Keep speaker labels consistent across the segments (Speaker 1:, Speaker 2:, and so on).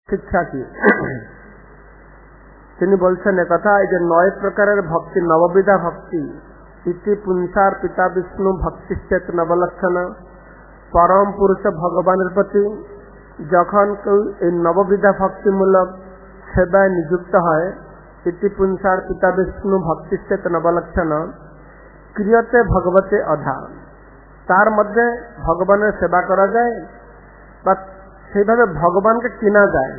Speaker 1: शिक्षा की তিনি বলছেন একথা এই যে 9 প্রকারের ভক্তি নববিধা ভক্তি ইতি পুংসার পিতা বিষ্ণু ভক্তি চেত নবলক্ষণ পরম পুরুষ ভগবানের প্রতি যখন কেউ এই নববিধা ভক্তিমূলক সেবায় নিযুক্ত হয় ইতি পুংসার পিতা বিষ্ণু ভক্তি চেত নবলক্ষণ ক্রিয়তে ভগবতে অধা তার মধ্যে ভগবানের সেবা করা যায় বা সেইভাবে ভগবানকে চিনা যায়।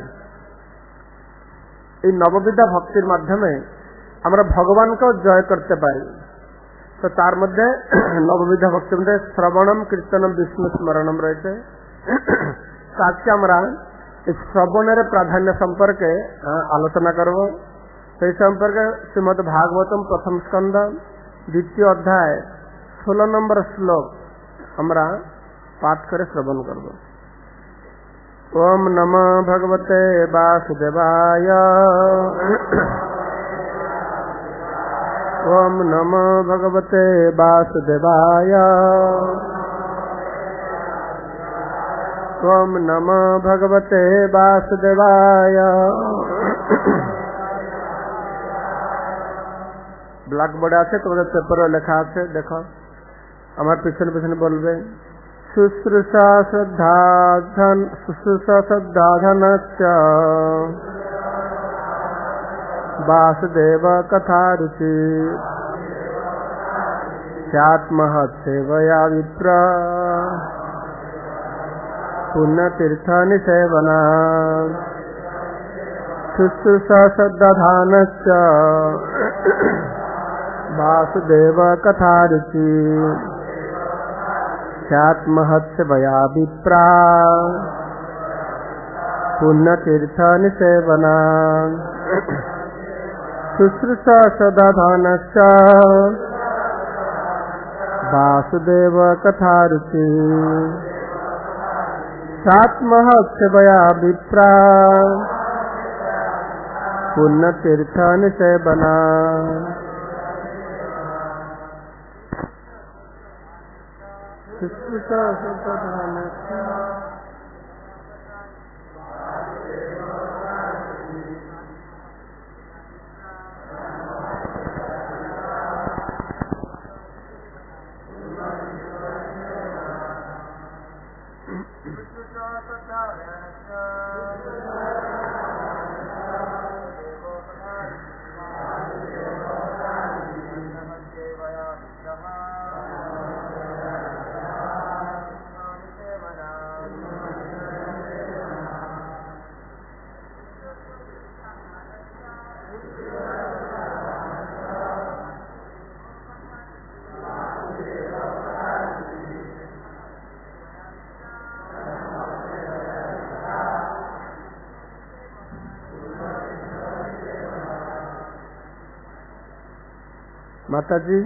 Speaker 1: এই নববিধা ভক্তির মাধ্যমে আমরা ভগবানকেও জয় করতে পারি। তো তার মধ্যে নববিধা ভক্তির মধ্যে শ্রবণম কীর্তনম বিষ্ণু স্মরণম রয়েছে। আজকে আমরা এই শ্রবণের প্রাধান্য সম্পর্কে আলোচনা করব। সেই সম্পর্কে শ্রীমদ ভাগবতম প্রথম স্কন্ধ 2য় অধ্যায় 16 নম্বর শ্লোক আমরা পাঠ করে শ্রবণ করব। ओम नमो भगवते वासुदेवाय ओम नमो भगवते वासुदेवाय ओम नमो भगवते वासुदेवाय। ব্ল্যাকবোর্ডে আছে, তোমাদের পেপারে লেখা আছে, দেখো আমার পিছনে পিছনে বলবে। शुश्रूषा श्रद्धाधनश्च वासुदेव कथा रुचि स्यात्महत्सेवया विप्र पुण्यतीर्थनिसेवना। शुश्रूषा श्रद्धाधनश्च वासुदेव कथा रुचि स्यात्महत्सेवया विप्रा पुण्यतीर्थनिसेवना। शुश्रूषा सदाधानश्च वासुदेव कथा रुचि स्यात्महत्सेवया विप्रा पुण्यतीर्थनिसेवना। माता जी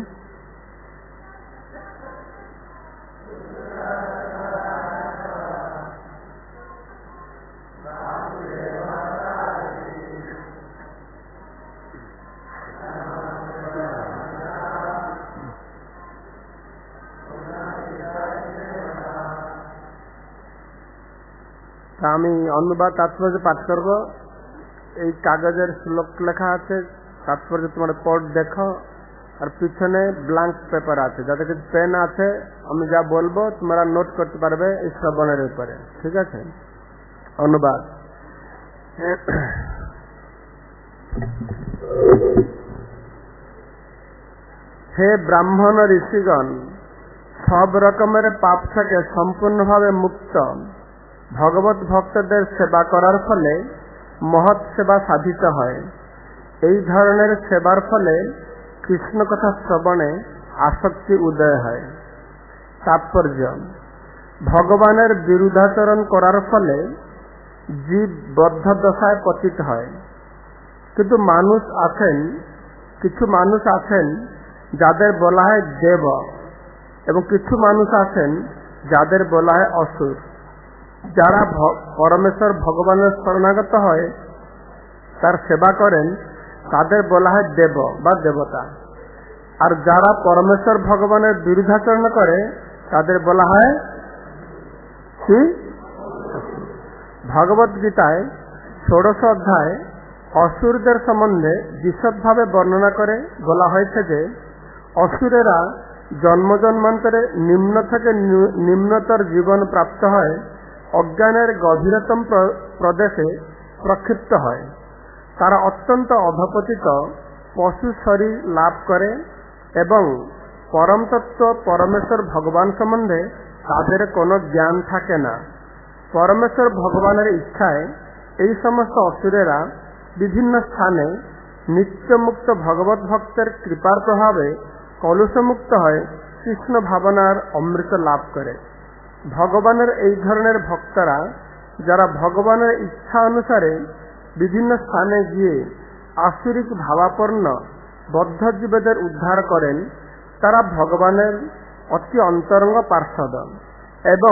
Speaker 1: আমি অনুবাদ তাৎপর্য পাঠ করব। এই কাগজের শ্লোক লেখা আছে, তাৎপর্য তোমরা পড় দেখো। আর পিছনে ব্ল্যাঙ্ক পেপার আছে, যাতে কিছু পেন আছে, আমি যা বলবো তোমরা নোট করতে পারবে এই শ্রবণের উপরে, ঠিক আছে? অনুবাদ। হে ব্রাহ্মণ ঋষিগণ, সব রকমের পাপ থেকে সম্পূর্ণভাবে মুক্ত ভগবত ভক্তদের সেবা করার ফলে মহৎ সেবা সাধিত হয়। এই ধরনের সেবার ফলে কৃষ্ণ কথা শ্রবণে আসক্তি উদয় হয়। তাৎপর্য: ভগবানের বিরুদ্ধাচরণ করার ফলে জীব বদ্ধ দশায় পতিত হয়। কিন্তু কিছু মানুষ আছেন যাদের বলা হয় দেব, এবং কিছু মানুষ আছেন যাদের বলা হয় অসুর। যারা পরমেশ্বর ভগবানের শরণাগত হয়, তার সেবা করেন, তাদের বলা হয় দেব বা দেবতা। আর যারা পরমেশ্বর ভগবানের বিরুদ্ধাচরণ করে তাদের বলা হয় কি? ভগবত গীতায় ষোড়শ অধ্যায় অসুরদের সম্বন্ধে বিশদভাবে বর্ণনা করে বলা হয়েছে যে অসুরেরা জন্ম জন্মান্তরে নিম্ন থেকে নিম্নতর জীবন প্রাপ্ত হয়, অজ্ঞানের গভীরতম প্রদেশে প্রক্ষিপ্ত হয়। তারা অত্যন্ত অধপতিত পশু শরীর লাভ করে এবং পরম তত্ত্ব পরমেশ্বর ভগবান সম্বন্ধে তাদের কোনো জ্ঞান থাকে না। পরমেশ্বর ভগবানের ইচ্ছায় এই সমস্ত অসুরেরা বিভিন্ন স্থানে নিত্যমুক্ত ভগবত ভক্তের কৃপার প্রভাবে কলুষমুক্ত হয়ে কৃষ্ণ ভাবনার অমৃত লাভ করে। ভগবানের এই ধরনের ভক্তরা যারা ভগবানের ইচ্ছা অনুসারে বিভিন্ন স্থানে গিয়ে আসুরিক ভাবাপন্ন বদ্ধ জীবদের উদ্ধার করেন, তারা ভগবানের অতি অন্তরঙ্গ পার্ষদ এবং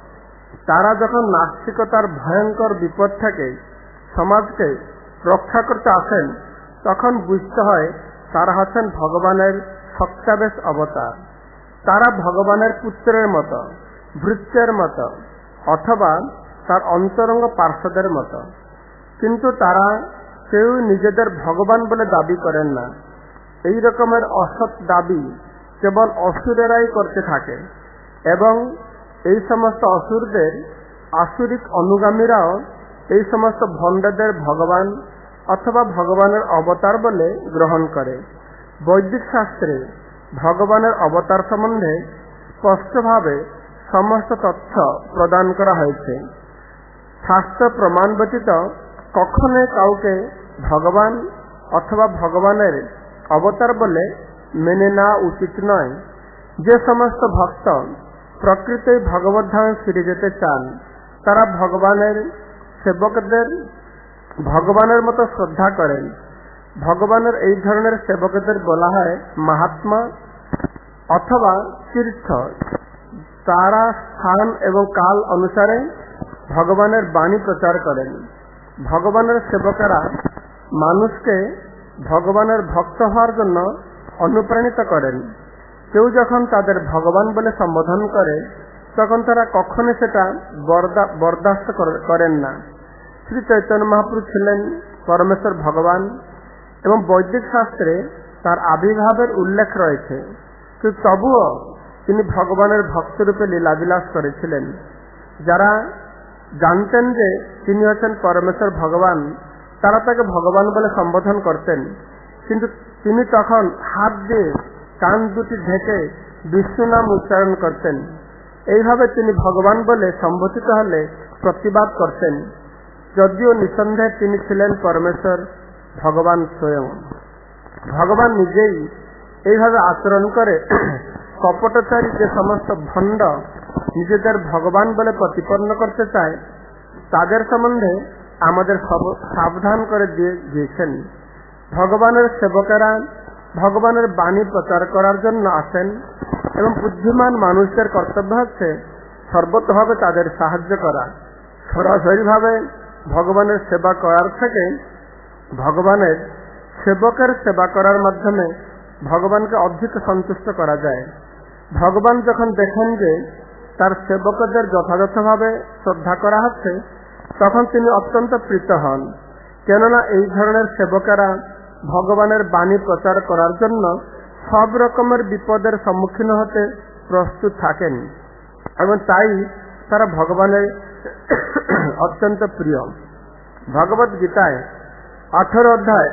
Speaker 1: তারা যখন নাস্তিকতার ভয়ঙ্কর বিপদ থেকে সমাজকে রক্ষা করতে আসেন, তখন বুঝতে হয় তারা হচ্ছেন ভগবানের সত্যাবেশ অবতার। তারা ভগবানের পুত্রের মতো, ভৃত্যের মতো অথবা তার অন্তরঙ্গ পার্ষদের মতো, কিন্তু তারা কেউ নিজেদের ভগবান বলে দাবি করেন না। এই রকমের অসৎ দাবি কেবল অসুরেরাই করতে থাকে এবং এই সমস্ত অসুরদের আসুরিক অনুগামীরাও এই সমস্ত ভণ্ডদের ভগবান অথবা ভগবানের অবতার বলে গ্রহণ করে। বৈদিক শাস্ত্রে ভগবানের অবতার সম্বন্ধে স্পষ্টভাবে সমস্ত তথ্য প্রদান করা হয়েছে। শাস্ত্র প্রমাণ ব্যতীত কখনোই কাউকে ভগবান অথবা ভগবানের অবতার বলে মেনে নেওয়া উচিত নয়। যে সমস্ত ভক্ত প্রকৃতই ভগবত ধামে ফিরে যেতে চান, তারা ভগবানের সেবকদের ভগবানের মতো শ্রদ্ধা করেন। ভগবানের এই ধরনের সেবকদের বলা হয় মহাত্মা অথবা তীর্থ। তারা স্থান এবং কাল অনুসারে ভগবানের বাণী প্রচার করেন। ভগবানের সেবকেরা মানুষকে ভগবানের ভক্ত হওয়ার জন্য অনুপ্রাণিত করেন। কেউ যখন তাদের ভগবান বলে সম্বোধন করে, তখন তারা কখনো সেটা বরদাস্ত করেন না। শ্রী চৈতন্য মহাপ্রভু ছিলেন পরমেশ্বর ভগবান এবং বৈদিক শাস্ত্রে তার আবির্ভাবের উল্লেখ রয়েছে, কিন্তু তবুও তিনি ভগবানের ভক্তরূপে লীলাবিলাস করেছিলেন। যারা জানতেন যে তিনি হচ্ছেন পরমেশ্বর ভগবান, তারা তাকে ভগবান বলে সম্বোধন করতেন, কিন্তু তিনি তখন হাত দিয়ে কান দুটি ঢেকে বিষ্ণু নাম উচ্চারণ করতেন। এইভাবে তিনি ভগবান বলে সম্বোধিত হলে প্রতিবাদ করতেন, যদিও নিঃসন্দেহে তিনি ছিলেন পরমেশ্বর ভগবান স্বয়ং। ভগবান নিজেই এইভাবে আচরণ করে কপটচারী যে সমস্ত ভণ্ড নিজেদের ভগবান বলে প্রতিপন্ন করতে চায়, তাদের সম্বন্ধে আমাদের সাবধান করে দিয়েছেন। ভগবানের সেবকেরা ভগবানের বাণী প্রচার করার জন্য আসেন এবং বুদ্ধিমান মানুষদের কর্তব্য হচ্ছে সর্বতভাবে তাদের সাহায্য করা। সরাসরিভাবে ভগবানের সেবা করার থেকে ভগবানের সেবকের সেবা করার মাধ্যমে ভগবানকে অধিক সন্তুষ্ট করা যায়। ভগবান যখন দেখেন যে তার সেবকদের যথাযথভাবে শ্রদ্ধা করা হচ্ছে, তখন তিনি অত্যন্ত প্রীত হন। কেননা এই ধরনের সেবকেরা ভগবানের বাণী প্রচার করার জন্য সব রকমের বিপদের সম্মুখীন হতে প্রস্তুত থাকেন এবং তাই তারা ভগবানের অত্যন্ত প্রিয়। ভগবত গীতায় 18 অধ্যায়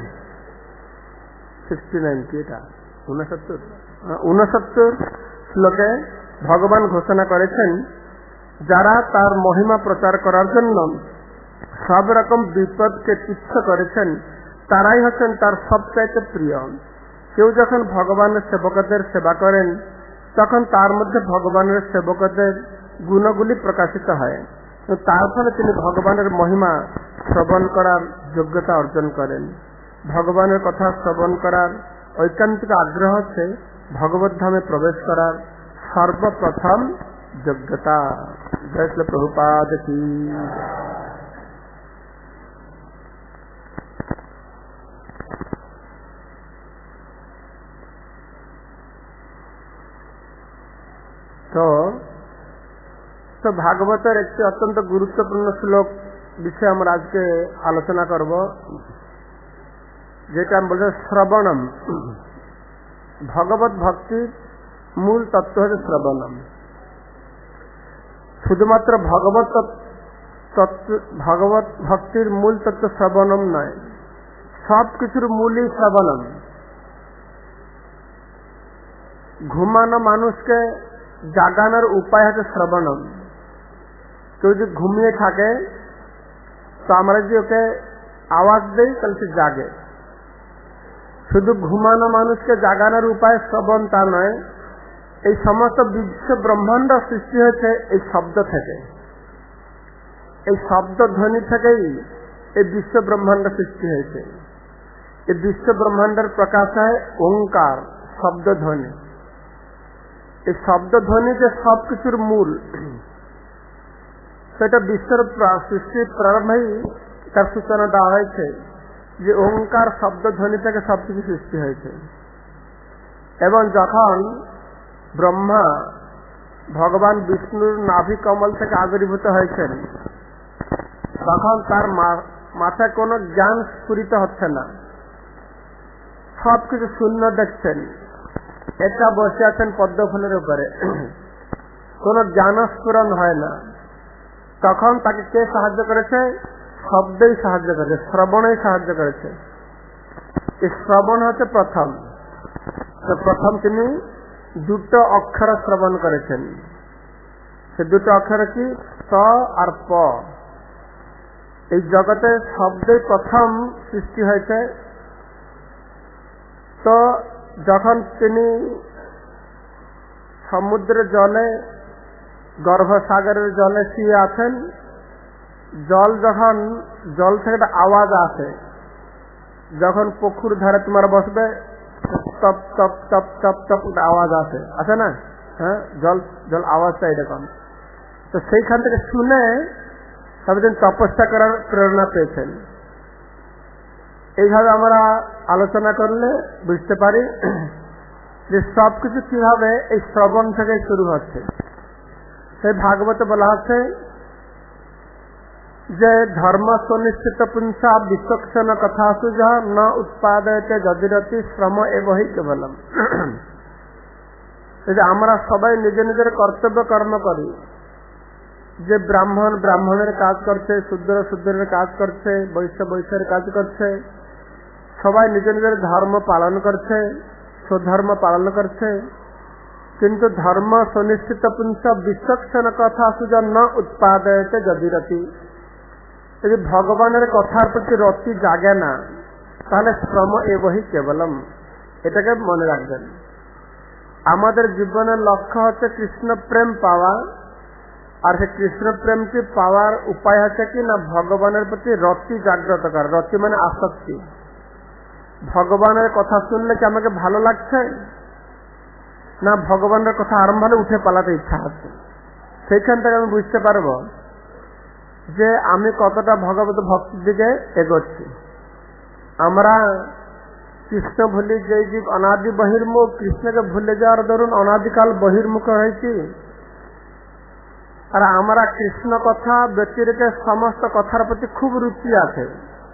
Speaker 1: 69 শ্লোকে ভগবান ঘোষণা করেছেন, যারা তার মহিমা প্রচার করার জন্য সব রকম বিপদকে তুচ্ছ করেছেন, তারাই হচ্ছেন তার সবচাইতে প্রিয়। কেউ যখন ভগবানের সেবকদের সেবা করেন, তখন তার মধ্যে ভগবানের সেবকদের গুণগুলি প্রকাশিত হয়। তার ফলে তিনি ভগবানের মহিমা শ্রবণ করার যোগ্যতা অর্জন করেন। ভগবানের কথা শ্রবণ করার ঐকান্তিক আগ্রহ হচ্ছে ভগবত ধামে প্রবেশ করার সর্বপ্রথম যোগ্যতা। জয় শ্রী প্রভুপাদ কি। তো ভাগবতের একটি অত্যন্ত গুরুত্বপূর্ণ শ্লোক বিষয়ে আমরা আজকে আলোচনা করব, যেটা আমি বলছি শ্রবণম। ভগবত ভক্তির মূল তত্ত্ব হচ্ছে শ্রবণম। শুধুমাত্র ভগবত ভক্তির মূল তত্ত্ব শ্রবণম নয়, সব কিছুর মূলই শ্রবণম। ঘুমানো মানুষকে জাগানোর উপায় হচ্ছে শ্রবণম। কেউ যদি ঘুমিয়ে থাকে তো আমরা যদি ওকে আওয়াজ দেই তাহলে সে জাগে। শুধু ঘুমানো মানুষকে জাগানোর উপায় শ্রবণ তা নয়, এই সমস্ত বিশ্ব ব্রহ্মাণ্ড সৃষ্টি হয়েছে এই শব্দ থেকে। এই শব্দ ধ্বনি থেকেই এই বিশ্ব ব্রহ্মাণ্ড সৃষ্টি হয়েছে। এই বিশ্ব ব্রহ্মাণ্ডের প্রকাশ হয় ওঙ্কার, শব্দ ধ্বনি। এই শব্দ ধ্বনি যে সবকিছুর মূল, সেটা বিশ্বের সৃষ্টির প্রারম্ভেই তার সূচনা দেওয়া হয়েছে যে ওঙ্কার শব্দ ধ্বনি থেকে সবকিছু সৃষ্টি হয়েছে। এবং যখন ব্রহ্মা ভগবান বিষ্ণুর নাভি কমল থেকে আবির্ভূত হয়েছেন, তখন তার মাথায় কোনো জ্ঞান স্ফুরিত হচ্ছে না, সবকিছু শূন্য দেখছেন। এটা বসে আছেন পদ্মফুলের উপরে, কোন জ্ঞানস্ফুরণ হয় না। তখন তাকে কে সাহায্য করেছে? শব্দই সাহায্য করেছে, শ্রবণই সাহায্য করেছে। এই শ্রবণ হচ্ছে প্রথম। তো প্রথম তিনি দুটো অক্ষর শ্রবণ করেছেন। সে দুটো অক্ষর কি? স আর প। এই জগতে শব্দই প্রথম সৃষ্টি হয়েছে। তো যখন তিনি সমুদ্রের জলে, গর্ভসাগরের জলে শুয়ে আছেন, জল থেকে একটা আওয়াজ আসে। যখন পুকুর ধারে তোমার বসবে, টপ টপ টপ টপ টপ আওয়াজ আসে না? হ্যাঁ, জল আওয়াজটা এরকম। তো সেইখান থেকে শুনে তবে তিনি তপস্যা করার প্রেরণা পেয়েছেন। এইভাবে আমরা আলোচনা করলে বুঝতে পারি যে সবকিছু কিভাবে এই শ্রবণ থেকে শুরু হচ্ছে। সেই ভাগবতে বলা হচ্ছে যে ধর্ম সুনিশ্চিত পুংসা বিচক্ষণ কথা সুজা ন উৎপাদয়তে যদিরতি শ্রম এবহি কেবলম। আমরা সবাই নিজের নিজের কর্তব্য কর্ম করি। যে ব্রাহ্মণ ব্রাহ্মণের কাজ করছে, শূদ্র শূদ্রের কাজ করছে, বৈশ্য বৈশ্যের কাজ করছে, সবাই নিজের নিজের ধর্ম পালন করছে, স্বধর্ম পালন করছে। কিন্তু ধর্ম সুনিশ্চিত পুংস বিচক্ষণ কথা সুজা ন উৎপাদয়তে যদিরতি। যদি ভগবানের কথার প্রতি রতি জাগে না, তাহলে শ্রম এবহি কেবলম। এটাকে মনে রাখবেন। আমাদের জীবনের লক্ষ্য হচ্ছে কৃষ্ণ প্রেম পাওয়া। আর সে কৃষ্ণ প্রেমকে পাওয়ার উপায় হচ্ছে কি না, ভগবানের প্রতি রতি জাগ্রত করা। রতি মানে আসক্তি। ভগবানের কথা শুনলে কি আমাকে ভালো লাগছে, না ভগবানের কথা আরম্ভ হলে উঠে পালাতে ইচ্ছা হচ্ছে। সেইখান থেকে আমি বুঝতে পারবো যে আমি কতটা ভগবত ভক্তির দিকে এগোচ্ছি। আমরা কৃষ্ণ ভুলি যে জীব অনাদি বহির্মুখ, কৃষ্ণকে ভুলে যাওয়ার দরুন অনাদিকাল বহির্মুখ হয়েছি। আর আমরা কৃষ্ণ কথা ব্যতিরেকে সমস্ত কথার প্রতি খুব রুচি আছে।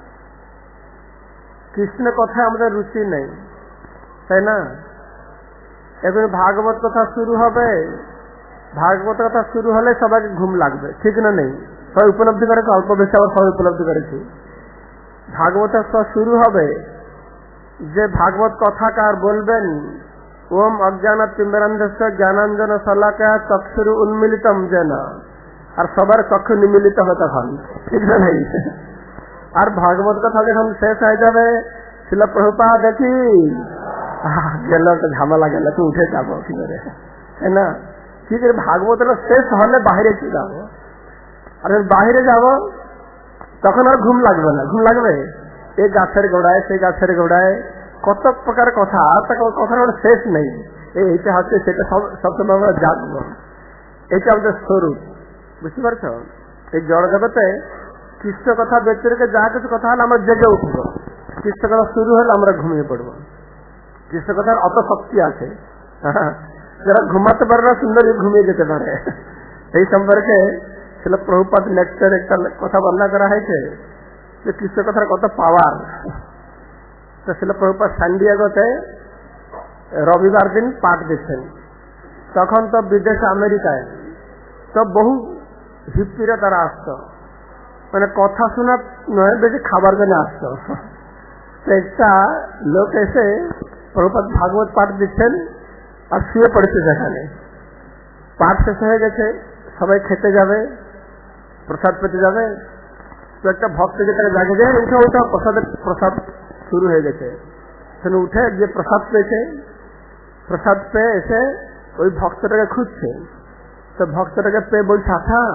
Speaker 1: কৃষ্ণ কথায় আমাদের রুচি নেই, তাই না? এখন ভাগবত কথা শুরু হবে, ভাগবত কথা শুরু হলে সবাইকে ঘুম লাগবে, ঠিক না? নেই, সবাই উপলব্ধি করেছে, অল্প বেশি আবার সবাই উপলব্ধি করেছি। ভাগবতের শুরু হবে যে ভাগবত কথাকার বলবেন, ওম অজ্ঞান তিম্বরান্ধস্য জ্ঞানাঞ্জন শলাকা চক্ষুরু উন্মিলিতম যেন। আর সবার চক্ষু নিমিলিত হবে তখন, ঠিক না? নেই। আর ভাগবত কথা যখন শেষ হয়ে যাবে, শিল প্রভুপাদ দেখি গেল, একটা ঝামেলা গেল, তুই উঠে যাবো কি করে, তাই না? কি করে ভাগবতটা শেষ হলে বাইরে কি যাবো? আর বাহিরে যাব তখন আর ঘুম লাগবে না। ঘুম লাগবে এই গাছের গোড়ায়, সেই গাছের গোড়ায় কত প্রকার কথা, আর কথার শেষ নেই। এইটা হচ্ছে সেটা, সবসময় আমরা জানবো। এটা আমাদের স্বরূপ, বুঝতে পারছো? এই জড় জগতে কৃষ্ণ কথা ব্যক্তিকে যা কিছু কথা হলে আমরা জেগে উঠবো, কৃষ্ণ কথা শুরু হলে আমরা ঘুমিয়ে পড়বো। কৃষ্ণ কথার অত শক্তি আছে, যারা ঘুমাতে পারে না সুন্দর ঘুমিয়ে যেতে পারে। এই সম্পর্কে শিল প্রভুপাদ লেকচার একটা কথা বর্ণনা করা হয়েছে যে কৃষ্ণ কথার কত পাওয়ার। তো শিল প্রভুপাদ সান্ডিয়াগোতে রবিবার দিন পাঠ দিচ্ছেন। তখন তো বিদেশে আমেরিকায় তো বহু হিপ্পিরা তারা আসতো, মানে কথা শোনা নয়, বেশি খাবার জন্য আসতো। তো একটা লোক এসে প্রভুপাদ ভাগবত পাঠ দিচ্ছেন আর শুয়ে পড়েছে সেখানে। পাঠ শেষ হয়ে গেছে, সবাই খেতে যাবে, প্রসাদ পেতে যাবে। তো একটা ভক্ত যেখানে জাগে যায় উঠে ওটা প্রসাদ শুরু হয়ে গেছে। সেখানে উঠে যে প্রসাদ পেয়েছে, প্রসাদ পেয়ে এসে ওই ভক্তটাকে খুঁজছে। তো ভক্তটাকে পেয়ে বলছে,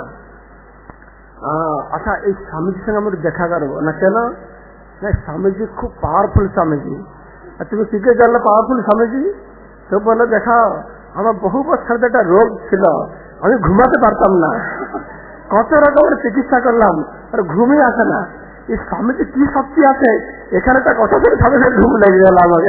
Speaker 1: আচ্ছা এই স্বামীজির সঙ্গে আমরা দেখা করবো না। কেন না, স্বামীজি খুব পাওয়ারফুল স্বামীজি। আর তুমি কি করে জানলে পাওয়ারফুল স্বামীজি? তো বললো, দেখাও আমার বহু বছর একটা রোগ ছিল, আমি ঘুমাতে পারতাম না, কত রকমের চিকিৎসা করলাম আর ঘুমই আসে না। এই স্বামীজি কি শক্তি আছে, এখানে একটা কথা করে স্বামী ঘুম লেগে গেল আমাকে।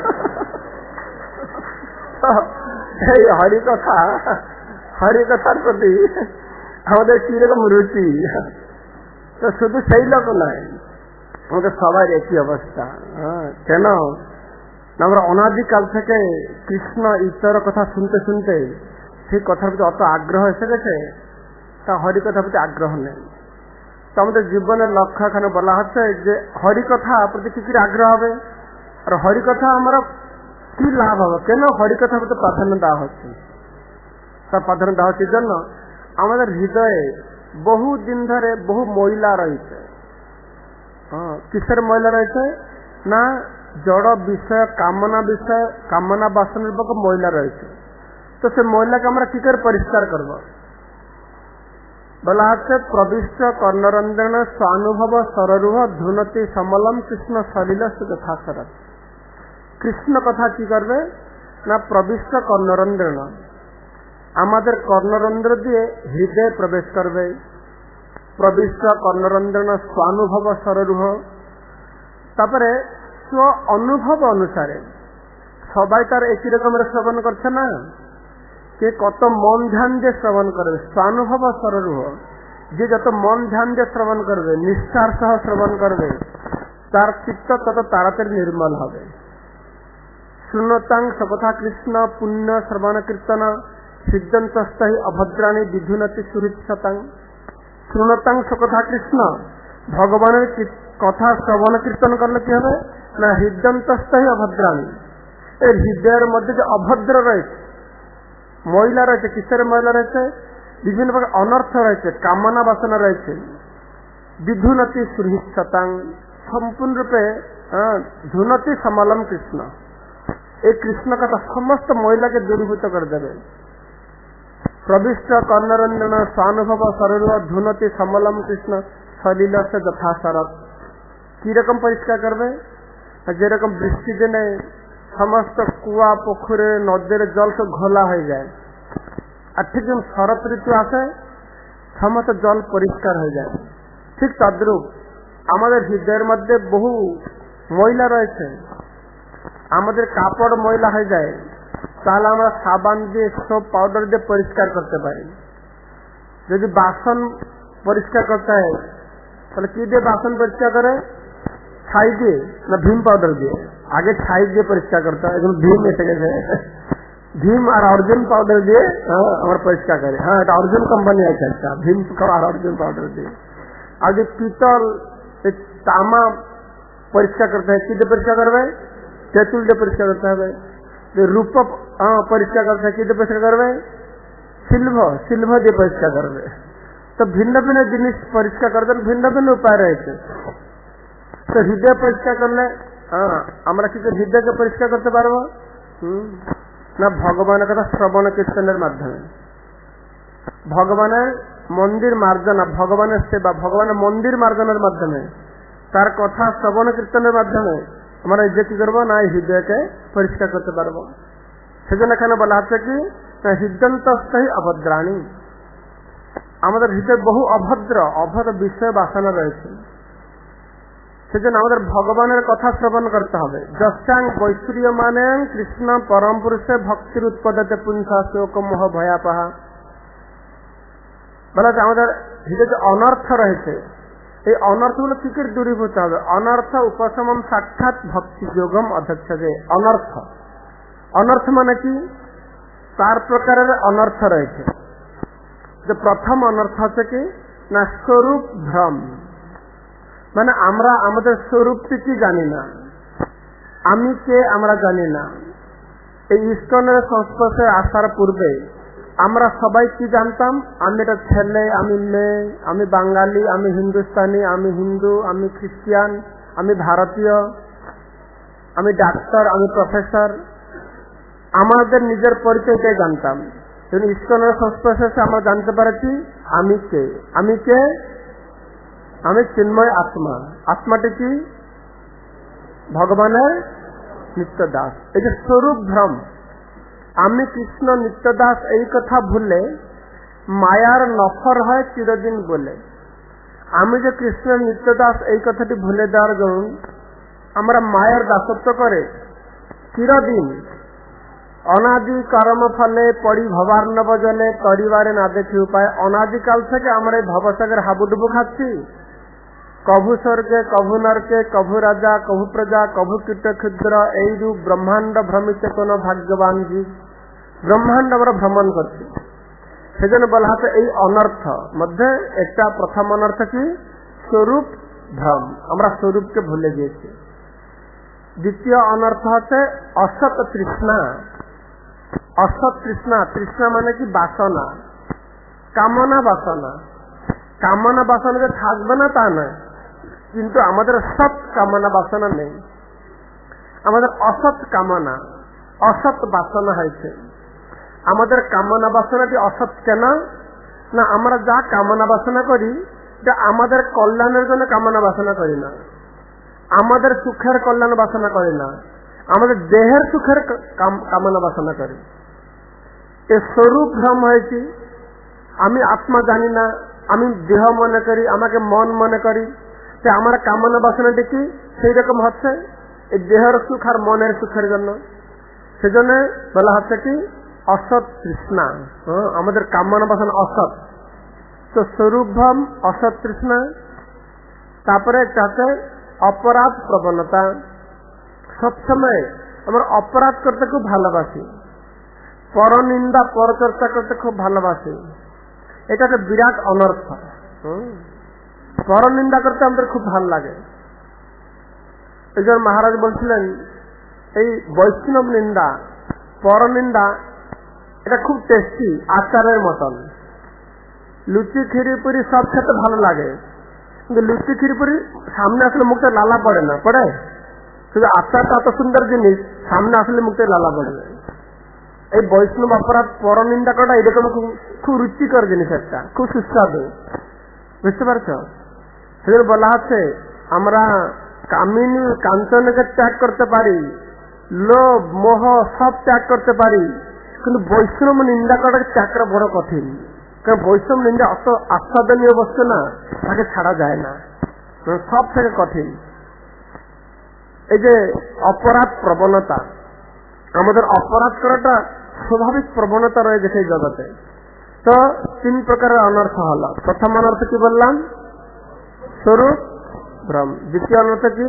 Speaker 1: এই হরিকথার প্রতি আমাদের কিরকম রুচি। তো শুধু সেই লোক নয়, আমাদের সবার একই অবস্থা। কেন আমরা অনাদিকাল থেকে কৃষ্ণ ঈশ্বর কথা শুনতে শুনতে সেই কথার প্রতি অত আগ্রহ এসে গেছে, তা হরিকথার প্রতি আগ্রহ নেই। তো আমাদের জীবনের লক্ষ্য এখানে বলা হচ্ছে যে হরিকথা প্রতি কি কি আগ্রহ হবে, আর হরিকথা আমরা কি লাভ হবে, কেন হরিকথার প্রতি প্রাধান্য দেওয়া হচ্ছে। তার প্রাধান্য দেওয়া হচ্ছে জন্য আমাদের হৃদয়ে বহু দিন ধরে বহু মহিলা রয়েছে। কিসের মহিলা রয়েছে না, জড় বিষয়, কামনা বাসনের পক্ষে মহিলা রয়েছে। তো সে মহিলাকে আমরা কি করে পরিষ্কার করব? বলা হচ্ছে প্রবিষ্ট কর্ণরঞ্জন স্বানুভব সররুহ ধুনতি সমলম কৃষ্ণ সলিল সুযথাসরত। কৃষ্ণ কথা কি করবে না, প্রবিষ্ট কর্ণরঞ্জন, আমাদের কর্ণরন্ধ্র দিয়ে হৃদয়ে প্রবেশ করবে। প্রবিষ্ট কর্ণরঞ্জন স্বানুভব সররুহ, তারপরে স্ব অনুভব অনুসারে, সবাই তার একই রকমের শ্রবণ করছে না, কে কত মন ধ্যান দিয়ে শ্রবণ করবে। স্বানুভব সররুহ, যে যত মন ধ্যান দিয়ে শ্রবণ করবে, নিষ্ঠার সহ শ্রবণ করবে, তার চিত্ত তত তাড়াতাড়ি নির্মল হবে। শৃণোতাং সকথা কৃষ্ণ পুণ্য শ্রবণ কীর্তন সিদ্ধন্তস্তাহি অভদ্রাণী বিধুনতি সুহৃৎসতাং। শৃণোতাং সকথা কৃষ্ণ, ভগবানের কথা শ্রবণ কীর্তন করলে কি হবে না, হৃদয়ন্তস্তাহি অভদ্রাণী, এর হৃদয়ের মধ্যে যে অভদ্র রয়েছে, মহিলা রয়েছে, কিসের মহিলা রয়েছে, বিভিন্ন প্রকার অনর্থ রয়েছে, কামনা বাসনা রয়েছে, বিধুনতি সুহৃৎসতাং, সম্পূর্ণরূপে ধুনতি সমলম কৃষ্ণ, এই কৃষ্ণ কথা সমস্ত মহিলাকে দূরীভূত করে দেবে। প্রবিষ্ট কর্ণরঞ্জন স্বানুভব সররুহ ধুনতি সমলম কৃষ্ণ সলিল যথাসরত। কিরকম পরিষ্কার করবে, যেরকম বৃষ্টি দিনে সমস্ত কুয়া পুকুরে নদীর জল সব ঘোলা হয়ে যায়, আর ঠিক যখন শরৎ ঋতু আসে সমস্ত জল পরিষ্কার হয়ে যায়, ঠিক তদ্রূপ আমাদের হৃদয়ের মধ্যে বহু ময়লা রয়েছে। আমাদের কাপড় ময়লা হয়ে যায়, তাহলে আমরা সাবান দিয়ে, সোপ পাউডার দিয়ে পরিষ্কার করতে পারি। যদি বাসন পরিষ্কার করতে হয় তাহলে কি দিয়ে বাসন পরিষ্কার করে, ছাই দিয়ে না ভীম পাউডার দিয়ে? আগে ছাই দিয়ে পরিষ্কার করতে হয়, এখন ভীম এসে গেছে, ভীম আর অর্জুন পাউডার দিয়ে আমরা পরিষ্কার করি। হ্যাঁ, এটা অর্জুন কোম্পানি আছে একটা, ভীম আর অর্জুন পাউডার দিয়ে। আর যদি পিতল তামা পরিষ্কার করতে হয়, কি দিয়ে পরিষ্কার করবে, তেঁতুল দিয়ে পরিষ্কার করতে হবে। রূপ পরিষ্কার করতে হয়, কি দিয়ে পরিষ্কার করবে, সিলভ দিয়ে পরিষ্কার করবে। তো ভিন্ন ভিন্ন জিনিস পরিষ্কার করতে ভিন্ন ভিন্ন উপায় রয়েছে। তো হৃদয় পরিষ্কার করলে আমরা কি হৃদয়কে পরিষ্কার করতে পারবো না, ভগবানের কথা শ্রবণ কীর্তনের মাধ্যমে, ভগবানের মন্দির মার্জনা, ভগবানের সেবা, ভগবানের মন্দির মার্জনের মাধ্যমে, তার কথা শ্রবণ কীর্তনের মাধ্যমে আমরা যে কি করবো না, হৃদয়কে পরিষ্কার করতে পারবো। সেজন্য এখানে বলা হচ্ছে কি হৃদয়ন্তস্তাহি অভদ্রাণী, আমাদের হৃদয় বহু অভদ্র বিষয় বাসনা রয়েছে। সেজন্য আমাদের ভগবানের কথা শ্রবণ করতে হবে। যশ্চাং বৈশ্রীয়মানে কৃষ্ণ পরম পুরুষে ভক্তির উৎপদতে পুঞ্ছা শোক মোহ ভয়াপাহা। বলা যায় আমাদের হৃদয়ে যে অনর্থ রয়েছে, এই অনর্থগুলো কি করে দূরীভূত হবে? অনর্থ উপশমম সাক্ষাৎ ভক্তি যোগম অধ্যক্ষ। যে অনর্থ, অনর্থ মানে কি? 4 প্রকারের অনর্থ রয়েছে। যে প্রথম অনর্থ হচ্ছে কি না স্বরূপ ভ্রম, মানে আমরা আমাদের স্বরূপটি কি জানি না, আমি কে আমরা জানি না। এই ইস্কনের সংস্পর্শে আসার পূর্বে আমরা সবাই কি জানতাম? আমি একটা ছেলে, আমি মেয়ে, আমি বাঙালি, আমি হিন্দুস্তানি, আমি হিন্দু, আমি খ্রিস্টান, আমি ভারতীয়, আমি ডাক্তার, আমি প্রফেসর। আমাদের নিজের পরিচয়টাই জানতাম। কিন্তু ইস্কনের সংস্পর্শে আমরা জানতে পারছি আমি কে। আমি কে? আমি চিন্ময় আত্মা। আত্মাটি কি? ভগবানের নিত্য দাস। এই যে স্বরূপ ভ্রম, আমি কৃষ্ণ নিত্য দাস এই কথা ভুলে মায়ার নফর হয় চিরদিন বলে। আমি যে কৃষ্ণের নিত্য দাস এই কথাটি ভুলে দেওয়ার জন্য আমরা মায়ের দাসত্ব করে চিরদিন অনাদি কর্ম ফলে পড়ি ভবার্ণব জলে করিবারে না দেখি উপায়। অনাদিকাল থেকে আমরা এই ভবসাগর হাবুডুবু খাচ্ছি। কভু স্বর্গে, কভু নরকে, কভু রাজা, কভু প্রজা, কভু কীট ক্ষুদ্র, এই রূপ ব্রহ্মাণ্ড ভ্রমিতে কোন ভাগ্যবান জীব। ব্রহ্মাণ্ড আমরা ভ্রমণ করছি। সেজন্য বলা হচ্ছে এই অনর্থ মধ্যে একটা প্রথম অনর্থ কি? স্বরূপ ভ্রম, আমরা স্বরূপকে ভুলে গিয়েছি। দ্বিতীয় অনর্থ হচ্ছে অসৎ তৃষ্ণা। অসৎ তৃষ্ণা, তৃষ্ণা মানে কি? বাসনা, কামনা বাসনা। কামনা বাসনা যে থাকবে না তা নয়, কিন্তু আমাদের সৎ কামনা বাসনা নেই। আমাদের অসৎ কামনা, অসৎ বাসনা হয়েছে। আমাদের কামনা বাসনাটি অসৎ কেন না? আমরা যা কামনা বাসনা করি এটা আমাদের কল্যাণের জন্য কামনা বাসনা করি না, আমাদের সুখের কল্যাণ বাসনা করি না, আমাদের দেহের সুখের কামনা বাসনা করি। এ স্বরূপ ভ্রম হয়েছি। আমি আত্মা জানি না, আমি দেহ মনে করি, আমাকে মন মনে করি। যে আমার কামনা বাসনাটি কি? সেই রকম হচ্ছে এই দেহের সুখ আর মনের সুখের জন্য। সেজন্য বলা হচ্ছে কি অসৎ তৃষ্ণা। আমাদের কামনা বাসনা অসৎ। তো স্বরূপ ভ্রম, অসৎ তৃষ্ণা। তারপরে চাচ্ছে অপরাধ প্রবণতা। সবসময় আমরা অপরাধ করতে খুব ভালোবাসি, পরনিন্দা পরচর্চা করতে খুব ভালোবাসি। এটা একটা বিরাট অনর্থ। পরনিন্দা করতে আমাদের খুব ভালো লাগে। এই জন্য মহারাজ বলছিলেন এই বৈষ্ণব নিন্দা, পরনিন্দা এটা খুব টেস্টি, আচারের মতন। লুচি খিরিপুরি সব খেতে ভালো লাগে, কিন্তু লুচি খিরিপুরি সামনে আসলে মুখে লালা পড়ে না, পড়ে? শুধু আচারটা এত সুন্দর জিনিস, সামনে আসলে মুখে লালা পড়ে না। এই বৈষ্ণব অপরাধ পরনিন্দা করা এরকম খুব রুচিকর জিনিস, একটা খুব সুস্বাদু। বুঝতে পারছো? সেজন্য বলা হচ্ছে আমরা কামিনী কাঞ্চনকে ত্যাগ করতে পারি, লোভ মোহ সব ত্যাগ করতে পারি, কিন্তু বৈষ্ণব নিন্দা করাকে ত্যাগ করা বড় কঠিন। কারণ বৈষ্ণব নিন্দা অত আস্বাদনীয় বস্তু না, তাকে ছাড়া যায় না, সব থেকে কঠিন। এই যে অপরাধ প্রবণতা, আমাদের অপরাধ করাটা স্বাভাবিক প্রবণতা রয়ে গেছে এই জগতে। তো 3 প্রকারের অনর্থ হলো। প্রথম অনর্থ কি বললাম? স্বরূপ ভ্রম। দ্বিতীয় অনর্থ কি?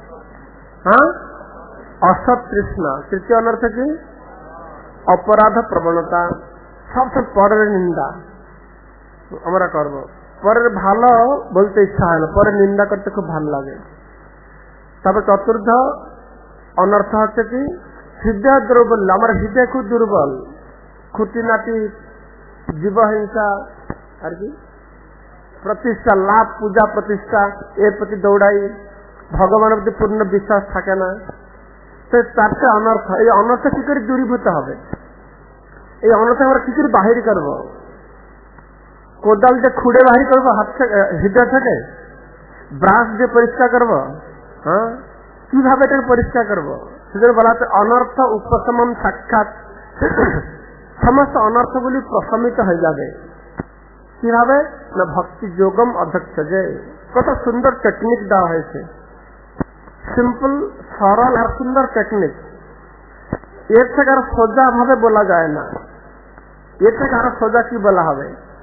Speaker 1: অসৎ তৃষ্ণা। তৃতীয় অনর্থ কি? অপরাধ প্রবণতা। সবসময় পরের নিন্দা আমরা করব, পরের ভালো বলতে ইচ্ছা হয় না, পরের নিন্দা করতে খুব ভালো লাগে। তারপর চতুর্থ অনর্থ হচ্ছে কি? হৃদয় দুর্বল। আমার হৃদয় খুব দুর্বল, খুঁটিনাটি জীবহিংসা আর কি প্রতিষ্ঠা, লাভ পূজা প্রতিষ্ঠা এর প্রতি দৌড়াই, ভগবানের প্রতি পূর্ণ বিশ্বাস থাকে না। তো 4টে অনর্থ। এই অনর্থ কি করে দূরীভূত হবে? এই অনর্থ আমরা কি করে বাহির করবো? কোদাল দিয়ে খুঁড়ে বাহির করবো হাত থেকে, হৃদয় থেকে? ব্রাশ দিয়ে পরিষ্কার করবো? কিভাবে এটাকে পরিষ্কার করবো? সেজন্য বলা হচ্ছে অনর্থ উপশমন সাক্ষাৎ। সমস্ত অনর্থগুলি প্রশমিত হয়ে যাবে। কিভাবে না? ভক্তি যোগম অধ্যক্ষ। যে কত সুন্দর টেকনিক দেওয়া হয়েছে, সিম্পল সরল আর সুন্দর টেকনিক। এর থেকে আর সোজা ভাবে বলা যায় না। এর থেকে আরো সোজা কি বলা হবে?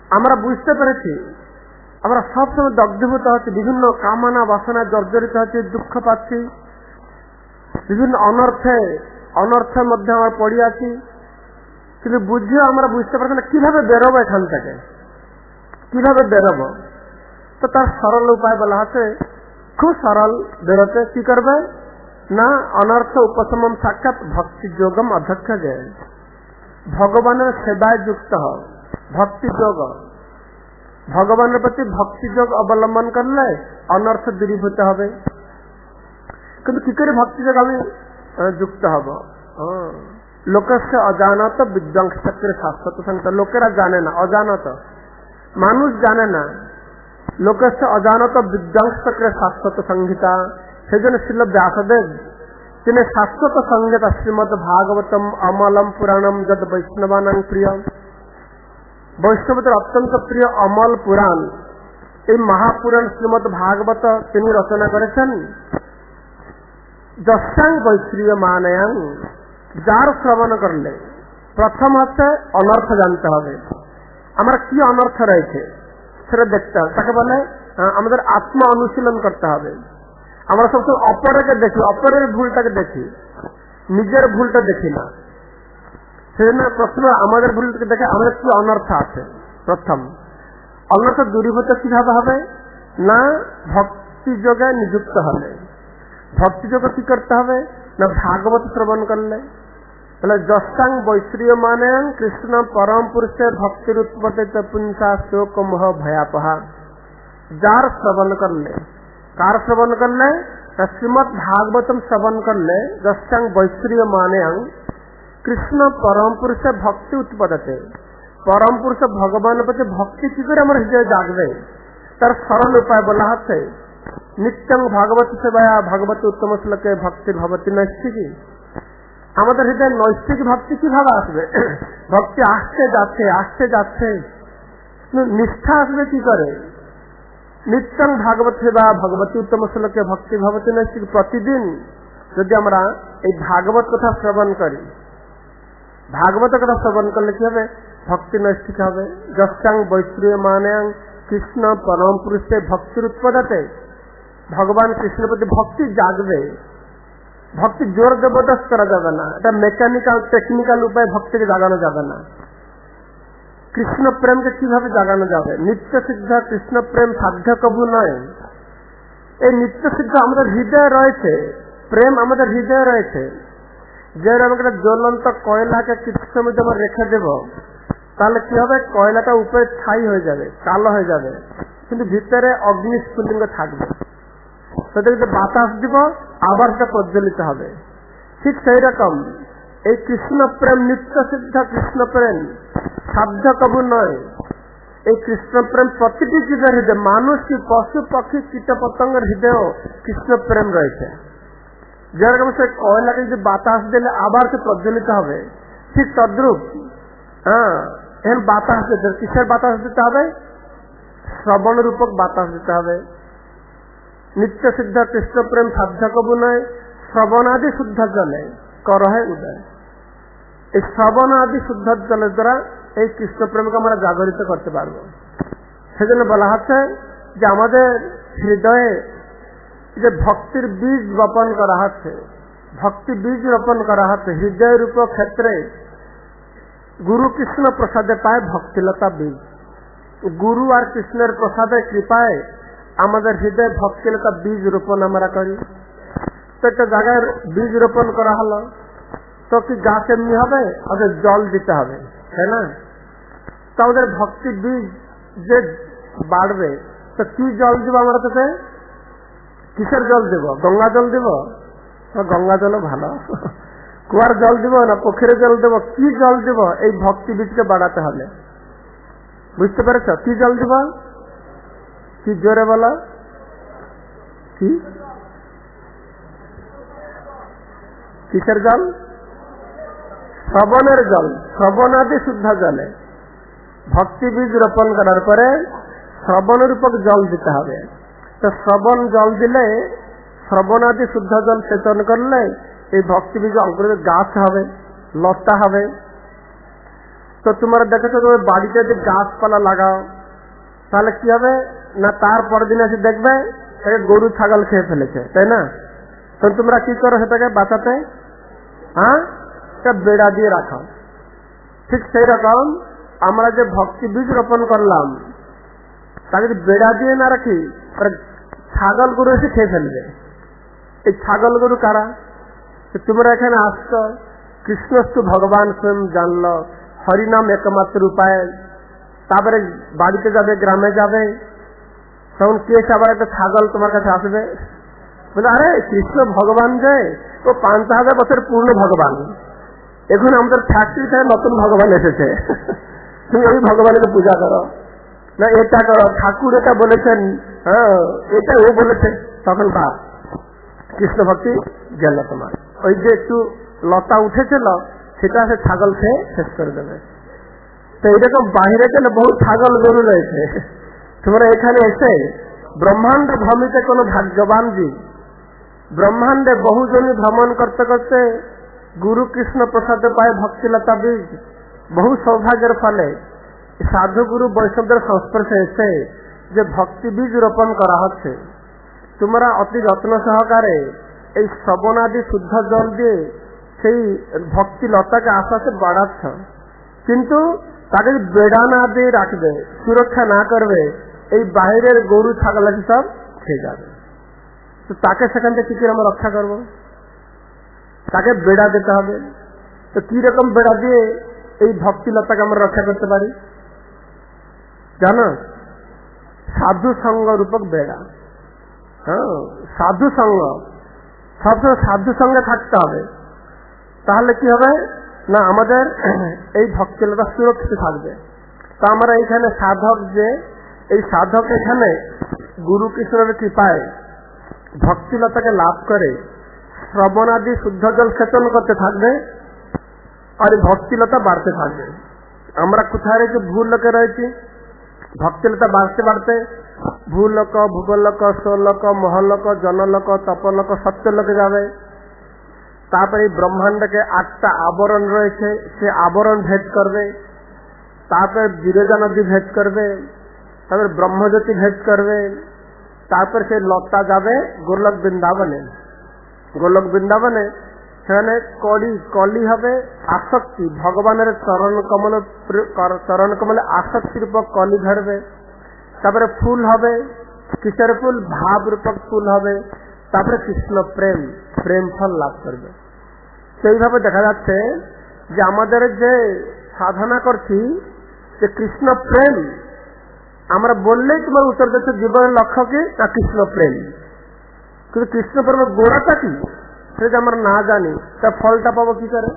Speaker 1: আমরা বুঝতে পেরেছি আমরা সবসময় দগ্ধীভূত হচ্ছি, বিভিন্ন কামনা বাসনা জর্জরিত হচ্ছে, দুঃখ পাচ্ছি, বিভিন্ন অনর্থের মধ্যে আমরা পড়ে আছি, কিন্তু বুঝিও আমরা বুঝতে পারছি না কিভাবে বেরোবো এখান থেকে, কিভাবে বেরোবো। তো তার সরল উপায় বলা আছে, খুব সরল বেরোতে কি করবে না, অনর্থ উপশমন সাক্ষাৎ ভক্তি যোগম অধ্যক্ষ যে, ভগবানের সেবায় যুক্ত হও, ভক্তি যোগ, ভগবানের প্রতি ভক্তি যোগ অবলম্বন করলে অনর্থ দূরীভূত হবে। কিন্তু কি করে ভক্তি যোগ আমি যুক্ত হব? লোকস্য অজানত বিধ্বংস চক্রে শাশ্বত সংহিতা, লোকেরা জানে না, অজানত মানুষ জানে না, লোকস্য অজানত বিধ্বংস চক্রে শাশ্বত সংহিতা। সেজন্য শ্রীল ব্যাসদেব তিনি শাশ্বত সংহিতা শ্রীমদ ভাগবতম অমলম পুরাণম যদ বৈষ্ণবানাং প্রিয়, বৈষ্ণবদের অত্যন্ত প্রিয় অমল পুরাণ, এই মহাপুরাণ শ্রীমদ ভাগবত তিনি রচনা করেছেন। যস্যাং বৈশ্রীয় মানয়াং, যার শ্রবণ করলে প্রথম হচ্ছে অনর্থ জানতে হবে, আমার কি অনর্থ রয়েছে সেটা দেখতে হবে, তাকে বলে আমাদের আত্মা অনুশীলন করতে হবে। আমরা সবসময় অপরকে দেখি, অপরের ভুলটাকে দেখি, নিজের ভুলটা দেখি না। সেজন্য প্রশ্ন আমাদের ভুলটাকে দেখে আমাদের কি অনর্থ আছে। প্রথম অনর্থ দূরীভূত কিভাবে হবে না, ভক্তি যোগে নিযুক্ত হলে। ভক্তি যোগ কি করতে হবে না, ভাগবত শ্রবণ করলে। তাহলে যস্যাং বৈশ্রীয় মানে কৃষ্ণ পরম পুরুষে ভক্তির উৎপত্তি পুঞ্চা শোক মোহ ভয়াপহা, যার শ্রবণ করলে, কার শ্রবণ করলে, শ্রীমদ ভাগবতম শ্রবণ করলে, যস্যাং বৈশ্রীয় মানে কৃষ্ণ পরম পুরুষে ভক্তি উৎপদতে, পরম পুরুষ ভগবানের প্রতি ভক্তি কি করে আমার হৃদয়ে জাগবে, তার সরল উপায় বলা হচ্ছে নিত্যং ভাগবত সেবায়া ভগবত উত্তম শ্লোকে ভক্তির ভবতী নৈষ্ঠিকী। আমাদের হৃদয়ে নৈষ্ঠিক ভক্তি কিভাবে আসবে? ভক্তি আসতে যাচ্ছে, আসতে যাচ্ছে, নিষ্ঠা আসবে কি করে? নিত্যং ভাগবত সেবা ভগবতী উত্তম শ্লোকে ভক্তি ভবতী নৈষ্ঠিক। প্রতিদিন যদি আমরা এই ভাগবত কথা শ্রবণ করি, ভাগবত কথা শ্রবণ করলে কি হবে? ভক্তি নৈষ্ঠিক হবে। যস্যাং বৈশ্রীয় মানয়াং কৃষ্ণ পরম পুরুষে ভক্তির উৎপদাতে, ভগবান কৃষ্ণের প্রতি ভক্তি জাগবে। ভক্তি জোর জবরদস্ত করা যাবে না, এটা মেকানিক্যাল টেকনিক্যাল উপায় ভক্তিকে জাগানো যাবে না। কৃষ্ণ প্রেমকে কিভাবে জাগানো যাবে? নিত্য সিদ্ধ কৃষ্ণ প্রেম সাধ্য কবু নয়। এই নিত্য সিদ্ধ আমাদের হৃদয়ে রয়েছে, প্রেম আমাদের হৃদয়ে রয়েছে। যেরকম একটা জ্বলন্ত কয়লাকে কিছু সময় যখন রেখে দেব, তাহলে কি হবে? কয়লাটা উপরে ছাই হয়ে যাবে, কালো হয়ে যাবে, কিন্তু ভিতরে অগ্নিস্ফুলিঙ্গ থাকবে। সেটাকে বাতাস দিব, আবার সেটা প্রজ্বলিত হবে। ঠিক সেই রকম এই কৃষ্ণ প্রেম, নিত্য সিদ্ধ কৃষ্ণ প্রেম সাধ্য কবু নয়। এই কৃষ্ণ প্রেম প্রতিটি জীবের হৃদয়, মানুষ কি পশু পক্ষী কীট পতঙ্গের হৃদয়েও কৃষ্ণ প্রেম রয়েছে। যেরকম সে কয়লাকে যদি বাতাস দিলে আবার সে প্রজ্বলিত হবে, ঠিক তদ্রুপ এখন বাতাস দিতে, কিসের বাতাস দিতে হবে? শ্রবণ রূপক বাতাস দিতে হবে। নিত্য সিদ্ধ কৃষ্ণ প্রেম সাধ্য কবু নয়, শ্রবণাদি শুদ্ধ জলে করহে উদয়। এই শ্রবণ আদি শুদ্ধ জলের দ্বারা এই কৃষ্ণ প্রেমকে আমরা জাগরিত করতে পারবো। সেজন্য বলা হচ্ছে যে আমাদের হৃদয়ে যে ভক্তির বীজ রোপণ করা হচ্ছে, ভক্তি বীজ রোপণ করা হচ্ছে হৃদয় রূপ ক্ষেত্রে। গুরু কৃষ্ণ প্রসাদে পায় ভক্তিলতা বীজ। গুরু আর কৃষ্ণের প্রসাদের কৃপায় আমাদের হৃদয়ে ভক্তিলতা বীজ রোপণ আমরা করি। তো একটা জায়গায় বীজ রোপণ করা হলো, তো কি গাছ এমনি হবে? ওদের জল দিতে হবে, তাই না? তো আমাদের ভক্তি বীজ যে বাড়বে, তো কি জল দিব আমরা? তোকে কিসের জল দেব? গঙ্গা জল দিব? গঙ্গা জলও ভালো। কুয়ার জল দিব না পুকুরে জল দেব? কি জল দিব? এই ভক্তি বীজকে বাড়াতে হলে, বুঝতে পেরেছ? কি জল দিব? কি জোরে বলো? কি কিসের জল? শ্রবণের জল, শ্রবণাদি শুদ্ধ জলে ভক্তি বীজ রোপণ করার পরে শ্রবণের উপর জল দিতে হবে। তো শ্রবণ জল দিলে, শ্রবণাদি শুদ্ধ জল সেচন করলে এই ভক্তি বীজ অঙ্কুরিত গাছ হবে, লতা হবে। তো তোমরা দেখেছো তুমি বাড়িতে যে গাছপালা লাগাও তাহলে কি হবে না, তার পরের দিন এসে দেখবে গরু ছাগল খেয়ে ফেলেছে, তাই না? তো তোমরা কি করো সেটাকে বাঁচাতে? হ্যাঁ, বেড়া দিয়ে রাখো। ঠিক সেই রকম আমরা যে ভক্তি বীজ রোপণ করলাম তা যদি বেড়া দিয়ে না রাখি ছাগল গরু এসে খেয়ে ফেলবে। এই ছাগল গরু কারা? তোমরা এখানে আসছো, কৃষ্ণস্তু ভগবান স্বয়ং জানলো, হরিনাম একমাত্র উপায়, তারপরে বাড়িতে যাবে, গ্রামে যাবে, তখন কে আবার একটা ছাগল তোমার কাছে আসবে, বলে আরে কৃষ্ণ ভগবান যে ও 5000 বছর পূর্ণ ভগবান, এখন আমাদের ফ্যাক্টরি থেকে নতুন ভগবান এসেছে, তুমি ওই ভগবানকে পূজা করো না, এটা করো, ঠাকুর এটা বলেছেন, হ্যাঁ এটা ও বলেছে, তখন বা কৃষ্ণ ভক্তি গেল তোমার। ওই যে একটু লতা উঠেছিল সেটা সে ছাগল খেয়ে শেষ করে দেবে। তো এইরকম বাহিরে গেলে বহু ছাগল গরু রয়েছে, তোমরা এখানে এসে ব্রহ্মাণ্ড ভ্রমিতে কোনো ভাগ্যবান জীব, ব্রহ্মাণ্ডে বহুজনী ভ্রমণ করতে করতে গুরু কৃষ্ণ প্রসাদে পায় ভক্তিলতা বীজ, বহু সৌভাগ্যের ফলে সাধু গুরু বৈষ্ণবদের সংস্পর্শে এসে যে ভক্তি বীজ রোপণ করা হচ্ছে, তোমরা অতি যত্ন সহকারে এই শ্রবণাদি শুদ্ধ জল দিয়ে সেই ভক্তি লতাকে আস্তে আস্তে বাড়াচ্ছ, কিন্তু তাকে বেড়া না দিয়ে রাখবে, সুরক্ষা না করবে, এই বাইরের গরু ছাগল সব খেয়ে যাবে। তো তাকে সেখান থেকে কি আমরা রক্ষা করব? তাকে বেড়া দিতে হবে। তো কি রকম বেড়া দিয়ে এই ভক্তি লতাকে আমরা রক্ষা করতে পারি জানো? সাধু সঙ্গ রূপক বেড়া। হ্যাঁ, সাধু সঙ্গ, সবসময় সাধু সঙ্গে থাকতে হবে। তাহলে কি হবে না, আমাদের এই ভক্তিলতা সুরক্ষিত থাকবে। তো আমরা এইখানে সাধক, যে এই সাধক এখানে গুরু কৃষ্ণের কৃপায় ভক্তিলতাকে লাভ করে শ্রবণাদি শুদ্ধ জল সেচন করতে থাকবে, আর এই ভক্তিলতা বাড়তে থাকবে। আমরা কোথায় রয়েছি? ভূ লোকে রয়েছি। ভক্তিলতা বাড়তে বাড়তে ভূলোক, ভূগোলোক, স্বলোক, মহলোক, জনলোক, তপলোক, সত্যলোকে যাবে। তারপরে এই ব্রহ্মাণ্ডকে 8টা আবরণ রয়েছে, সে আবরণ ভেদ করবে, তারপরে বিরজা নদী ভেদ করবে, তারপরে ব্রহ্মজ্যোতি ভেদ করবে, তারপর সে লতা যাবে গোলক বৃন্দাবনে। গোলক বৃন্দাবনে সেখানে কলি হবে আসক্তি, ভগবানের চরণ কমলে আসক্তি রূপক কলি ধরবে। তারপরে ফুল হবে, কিসের ফুল? ভাব রূপক ফুল হবে। তারপরে কৃষ্ণ প্রেম, প্রেম ফল লাভ করবে। সেইভাবে দেখা যাচ্ছে যে আমাদের যে সাধনা করছি যে কৃষ্ণ প্রেম, আমরা বললেই তোমার উত্তর দিচ্ছে জীবনের লক্ষ্য কি না কৃষ্ণ প্রেম, কিন্তু কৃষ্ণ প্রেমের গোড়াটা কি সেটা আমরা না জানি, তা ফলটা পাবো কি করে?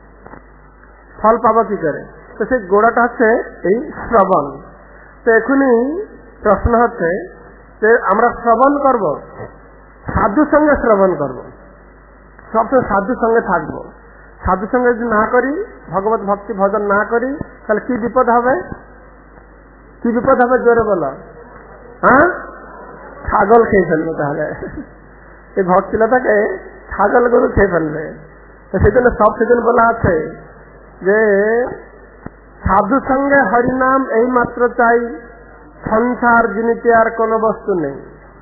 Speaker 1: ফল পাবো কি করে? তো সেই গোড়াটা হচ্ছে এই শ্রবণ। তো এখনই প্রশ্ন হচ্ছে যে আমরা শ্রবণ করব, সাধু সঙ্গে শ্রবণ করব, সবসময় সাধু সঙ্গে থাকবো। সাধু সঙ্গে যদি না করি, ভগবত ভক্তি ভজন না করি, তাহলে কি বিপদ হবে? কি বিপদ হবে জোরে বলো? হ্যাঁ, ছাগল খেয়ে ফেলবে। তাহলে এই ভক্তিলতাকে ছাগল গরু খেয়ে ফেলবে। তো সেই জন্য সব সেদিন বলা আছে যে সাধু সঙ্গে হরিনাম এই মাত্র চাই, সংসার জিনিতে আর কোন বস্তু নেই।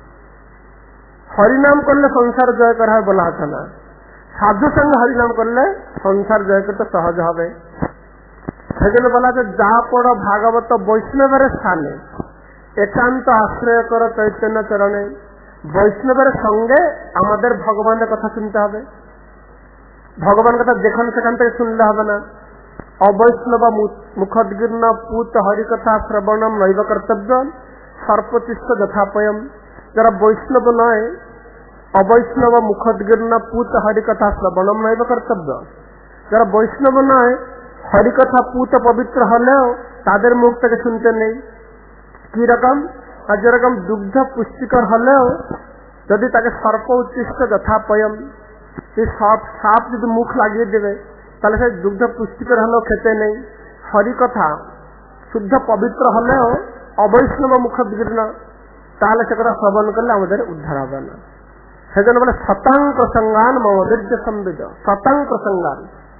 Speaker 1: হরিনাম করলে সংসার জয় করা হয় বলা আছে না, সাধু সঙ্গে হরিনাম করলে সংসার জয় করতে সহজ হবে। সেজন্য বলা আছে যা পড়ো ভাগবত বৈষ্ণবের স্থানে, একান্ত আশ্রয় করো চৈতন্য চরণে। বৈষ্ণবের সঙ্গে আমাদের ভগবানের কথা শুনতে হবে। ভগবানের কথা যেখান সেখান থেকে শুনলে হবে না। অবৈষ্ণব মুখোদ্গীর্ণ পুত হরিকথা শ্রবণম নৈব কর্তব্য সর্পতিষ্ঠ যথাপয়ম। যারা বৈষ্ণব নয়, অবৈষ্ণব মুখোদ্গীর্ণ পুত হরিকথা শ্রবণম নৈব কর্তব্য। যারা বৈষ্ণব নয়, হরিকথা পুত পবিত্র হলেও তাদের মুখ থেকে শুনতে নেই। কি রকম? আর যেরকম দুগ্ধ পুষ্টিকর হলেও যদি তাকে সর্প উচ্ছিষ্ট যথাপয়ম, সেই সাপ যদি মুখ লাগিয়ে দেবে তাহলে সেই দুগ্ধ পুষ্টিকর হলেও খেতে নেই। হরিকথা শুদ্ধ পবিত্র হলেও অবৈষ্ণব মুখোদ্গীর্ণ, তাহলে সে কথা শ্রবণ করলে আমাদের উদ্ধার হবে না। সেজন্য বলে শতাং প্রসঙ্গান মমোদীর্য সম্বিদ। শতাং প্রসঙ্গান,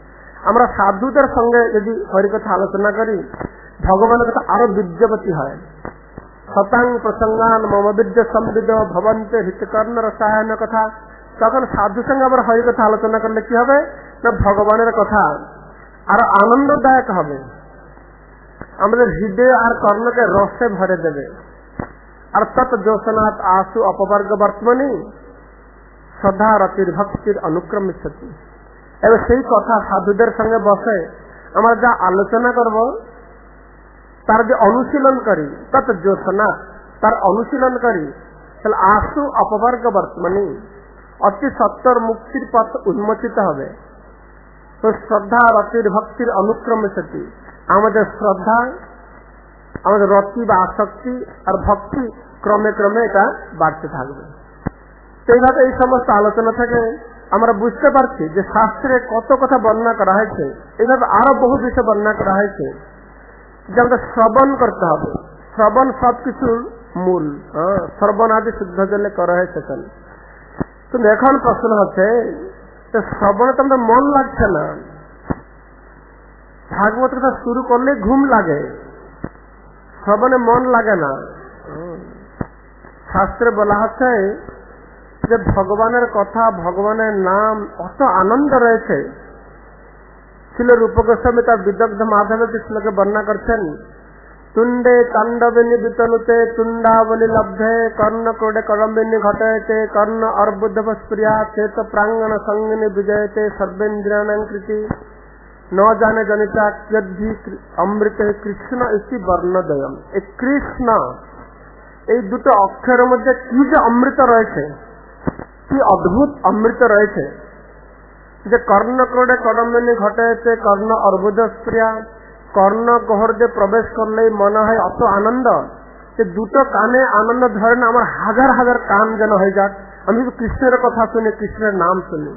Speaker 1: আমরা সাধুদের সঙ্গে যদি হরিকথা আলোচনা করি, ভগবানের কথা আরো বীর্যবতী হয়। শতাং প্রসঙ্গান মম বীর্য সম্বিদ ভবন্তে হিতকর্ণ রসায়ন কথা। তখন সাধুর সঙ্গে আবার হরিকথা আলোচনা করলে কি হবে না, ভগবানের কথা আরো আনন্দদায়ক হবে, আমাদের হৃদয় আর কর্ণকে রসে ভরে দেবে। আর তৎ জোসনাথ আসু অপবর্গ বর্তমানী শ্রদ্ধা রতির ভক্তির অনুক্রমিষ্যতি। এবার সেই কথা সাধুদের সঙ্গে বসে আমরা যা আলোচনা করব, তার যে অনুশীলন করি, তৎ জোসনাথ তার অনুশীলন করি, তাহলে আসু অপবর্গ বর্তমানী অতি সত্তর মুক্তির পথ উন্মোচিত হবে। তো শ্রদ্ধা রতির ভক্তির অনুক্রমিষ্যতি, আমাদের শ্রদ্ধা, আমাদের রতি বা আসক্তি আর ভক্তি ক্রমে ক্রমে এটা বাড়তে থাকবে। এইভাবে এই সমস্ত আলোচনা থেকে আমরা বুঝতে পারছি যে শাস্ত্রে কত কথা বর্ণনা করা হয়েছে। এইভাবে আরো বহু বিষয় বর্ণনা করা হয়েছে যে আমাদের শ্রবণ করতে হবে। শ্রবণ সবকিছুর মূল। শ্রবণ আদি শুদ্ধ জলে করা হয়েছে। কিন্তু এখন প্রশ্ন হচ্ছে, শ্রবণে তো আমাদের মন লাগছে না। ভাগবত কথা শুরু করলে ঘুম লাগে, শ্রবণে মন লাগে না। শাস্ত্রে বলা হচ্ছে যে ভগবানের কথা, ভগবানের নাম অত আনন্দ রয়েছে। ছিল রূপ গোস্বামী তার বিদগ্ধ মাধবের শ্লোকে বর্ণনা করছেন, তুণ্ডে তাণ্ডবিনী বিতনুতে তুণ্ডাবলী লব্ধে কর্ণ ক্রোড়ে করম্বিনী ঘটয়তে কর্ণ অর্বুদ্ধ স্প্রিয়া চেত প্রাঙ্গণ সঙ্গিনী বিজয়তে সর্বেন্দ্রিয়াণাং কৃতি ন জানে জনিতা ক্যদ্ধি অমৃত কৃষ্ণ ইতি বর্ণদয়ম। এই কৃষ্ণ, এই দুটো অক্ষরের মধ্যে কি যে অমৃত রয়েছে, কি অদ্ভুত অমৃত রয়েছে। যে কর্ণ ক্রোড়ে করম্বিনী ঘটে, কর্ণ অর্বুদ প্রিয়া, কর্ণ গহ্বরে প্রবেশ করলেই মনে হয় অত আনন্দ যে দুটো কানে আনন্দ ধরে না, আমার হাজার হাজার কান যেন হয়ে যাক, আমি কৃষ্ণের কথা শুনি, কৃষ্ণের নাম শুনি।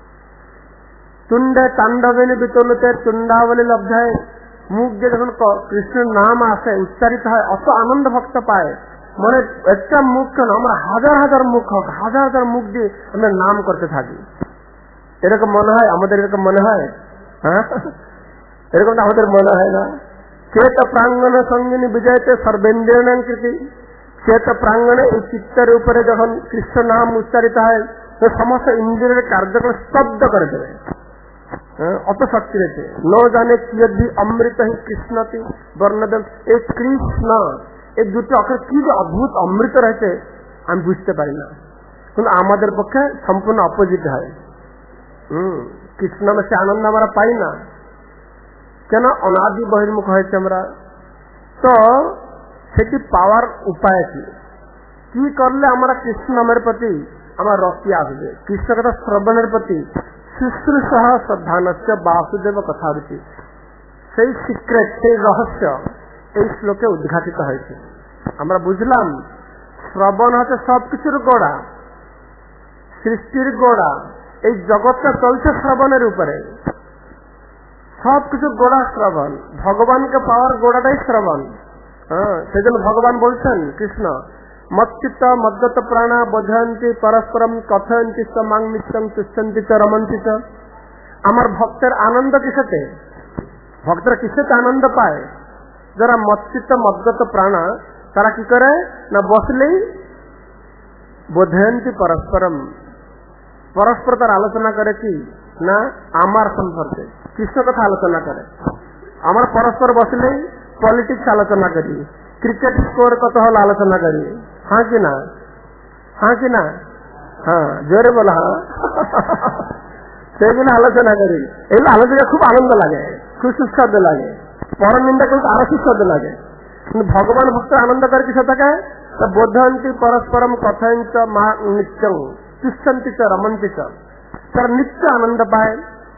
Speaker 1: তুণ্ডে তাণ্ডবিনী বিতনুতে তুণ্ডাবলী লব্ধায়, মুখ দিয়ে যখন কৃষ্ণের নাম আসে, উচ্চারিত হয়, অত আনন্দ ভক্ত পায়। মানে একটা মুখ কেন, আমরা হাজার হাজার মুখ হোক, হাজার হাজার মুখ দিয়ে আমরা নাম করতে থাকি। এরকম মনে হয় আমাদের? এরকম মনে হয়? হ্যাঁ, এরকম আমাদের মনে হয় না? চেত প্রাঙ্গণে সঙ্গিনী বিজয়তে সর্বেন্দ্রিয়াণাং কৃতি। চেত প্রাঙ্গণে, এই চিত্তের উপরে যখন কৃষ্ণ নাম উচ্চারিত হয়, তো সমস্ত ইন্দ্রিয়ের কার্যক্রম স্তব্ধ করে দেবে। অত শক্তি রয়েছে। ন জানে কি অমৃত হি কৃষ্ণতি বর্ণদেব। এই কৃষ্ণ, এই দুটো অক্ষর কি যে অদ্ভুত অমৃত রয়েছে আমি বুঝতে পারি না, কিন্তু আমাদের পক্ষে সম্পূর্ণ অপোজিট হয়। কৃষ্ণ সে আনন্দ আমরা পাই না কেন? অনাদি বহির্মুখ হয়েছে আমরা। তো সেটি পাওয়ার উপায় কি? কি করলে আমরা কৃষ্ণ নামের প্রতি আমার রতি আসবে? কৃষ্ণ কথা শ্রবণের প্রতি শুশ্রূষা শ্রদ্ধানস্য বাসুদেব কথা রুচি, সেই সিক্রেট, সেই রহস্য এই শ্লোকে উদ্ঘাটিত হয়েছে। আমরা বুঝলাম শ্রবণ হচ্ছে সবকিছুর গোড়া, সৃষ্টির গোড়া। এই জগৎটা চলছে শ্রবণের উপরে, সবকিছু গোড়া শ্রবণ। ভগবানকে পাওয়ার গোড়াটাই শ্রবণ। সেই জন্য ভগবান বলছেন, কৃষ্ণ, মচ্চিত্ত মদ্গত প্রাণা বোধয়ন্তি পরস্পরম কথয়ন্তি চ মাং নিত্যং তুষ্যন্তি চ রমন্তি চ। আমার ভক্তের আনন্দ কিসেতে? ভক্তরা কিসেতে আনন্দ পায়? যারা মচ্চিত্ত মদ্গত প্রাণা, তারা কি করে না, বসলেই বোধয়ন্তি পরস্পরম, পরস্পর তার আলোচনা করে কি না আমার সম্পর্কে, কৃষ্ণ কথা আলোচনা করে। আমরা পরস্পর বসলেই পলিটিক্স আলোচনা করি, ক্রিকেট স্কোর কত হল আলোচনা করি। হ্যাঁ কি না? হ্যাঁ কি না? হ্যাঁ, জোরে বলা। হ্যাঁ, সেগুলো আলোচনা করি। এগুলো আলোচনা খুব আনন্দ লাগে, খুব সুস্বাদু লাগে। পরনিন্দা কিন্তু আরো সুস্বাদু লাগে। কিন্তু ভগবান ভক্ত আনন্দ করে কিসে থাকে? বোধয়ন্তি পরস্পরম কথয়ঞ্চ মা নিত্যং তুষ্যন্তি চ রমন্তি চ। তারা নিত্য আনন্দ পায়,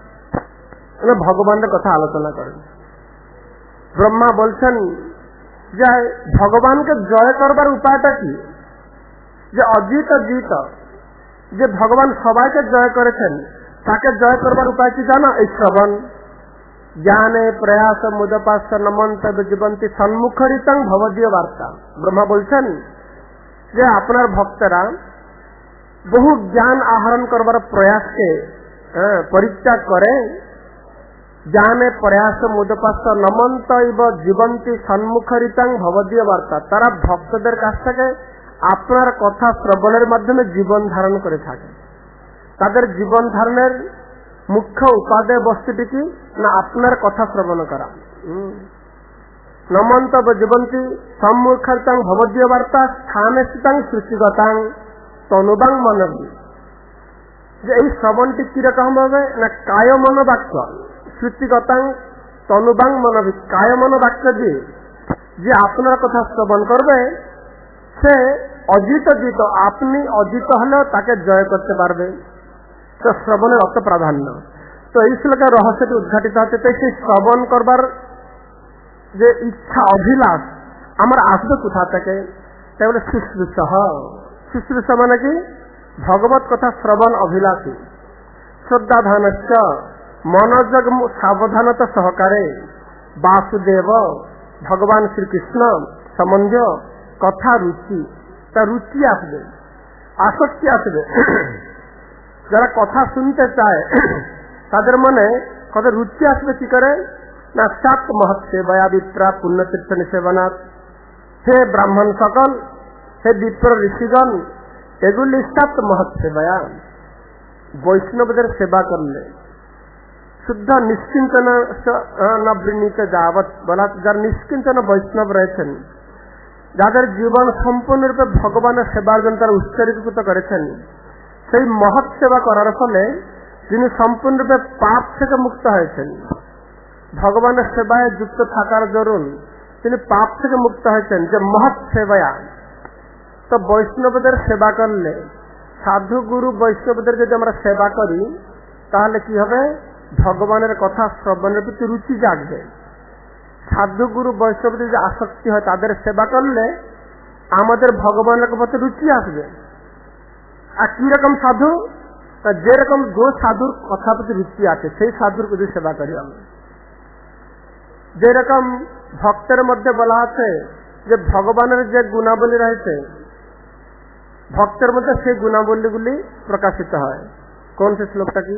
Speaker 1: ভগবানের কথা আলোচনা করেন। ব্রহ্মা বলছেন যে ভগবানকে জয় করবার উপায়টা কি? যে অজিত জিত, যে ভগবান সবাইকে জয় করেছেন, তাকে জয় করবার উপায় কি জানো? এই শ্রবণ। জ্ঞানে প্রয়াস মুদপাস নমন্ত জীবন্তী সন্মুখরিতং ভবদীয় বার্তা। ব্রহ্মা বলছেন যে আপনার ভক্তরা বহু জ্ঞান আহরণ করবার প্রয়াসকে পরিত্যাগ করে জ্ঞানে প্রয়াস মুদপাস নমন্ত ইব জীবন্তী সম্মুখরিতাং ভবদীয় বার্তা। তারা ভক্তদের কাছ থেকে আপনার কথা শ্রবণের মাধ্যমে জীবন ধারণ করে থাকে। তাদের জীবন ধারণের মুখ্য উপাদেয় বস্তুটি কি না আপনার কথা শ্রবণ করা। নমন্ত জীবন্তী সম্মুখরিতাং ভবদীয় বার্তা স্থানে স্থিতাং সৃষ্টিগতাং তনুবাং মনবী। যে এই শ্রবণটি কিরকম হবে না কায় মনোবাক্য সৃষ্টিগতাং তনুবাং মনবী। কায় মনোবাক্য যে আপনার কথা শ্রবণ করবে সে অজিত জিত, আপনি অজিত হলেও তাকে জয় করতে পারবে। তো শ্রবণের অত প্রাধান্য। তো এই শ্লোকের রহস্যটি উদ্ঘাটিত হচ্ছে। তো সেই শ্রবণ করবার যে ইচ্ছা অভিলাষ আমার আসবে কোথা থেকে, তাই বলে শুশ্রূষা। শুশ্রূষা মানে কি ভগবত কথা শ্রবণ অভিলাষী। শ্রদ্ধাধানশ্চ মনোযোগ সাবধানতা সহকারে বাসুদেব ভগবান শ্রীকৃষ্ণ সম্বন্ধ কথা রুচি, তা রুচি আসবে, আসক্তি আসবে। যারা কথা শুনতে চায় তাদের মনে কত রুচি আসবে কি করে না সাত মহৎ সেবায়া বিপ্রা পুণ্যতীর্থ নিষেবনাথ। হে ব্রাহ্মণ সকল, হে বিপ্র ঋষিগণ, এগুলি সাত মহৎ সেবায়া। বৈষ্ণবদের সেবা করলে শুদ্ধ নিশ্চিন্তন নবৃণীতে যাবৎ বলা, যারা নিশ্চিন্তন বৈষ্ণব রয়েছেন, যাদের জীবন সম্পূর্ণরূপে ভগবানের সেবার জন্য তারা উৎসর্গীকৃত করেছেন, সেই মহৎ সেবা করার ফলে যিনি সম্পূর্ণরূপে পাপ থেকে মুক্ত হয়েছেন, ভগবানের সেবায় যুক্ত থাকার দরুন তিনি পাপ থেকে মুক্ত হয়েছেন, যে মহৎ সেবায়া। তো বৈষ্ণবদের সেবা করলে, সাধু গুরু বৈষ্ণবদের যদি আমরা সেবা করি তাহলে কি হবে, ভগবানের কথা শ্রবণের প্রতি রুচি জাগবে। সাধু গুরু বৈষ্ণবদের যে আসক্তি হয়, তাদের সেবা করলে আমাদের ভগবানের প্রতি রুচি আসবে। আর কি রকম সাধু, যেরকম যে সাধুর কথা প্রতি রুচি আছে সেই সাধুর প্রতি সেবা করি আমরা। যেরকম ভক্তের মধ্যে বলা আছে যে ভগবানের যে গুণাবলী রয়েছে, ভক্তের মধ্যে সেই গুণাবলীগুলি প্রকাশিত হয়। কোন সে শ্লোকটা কি,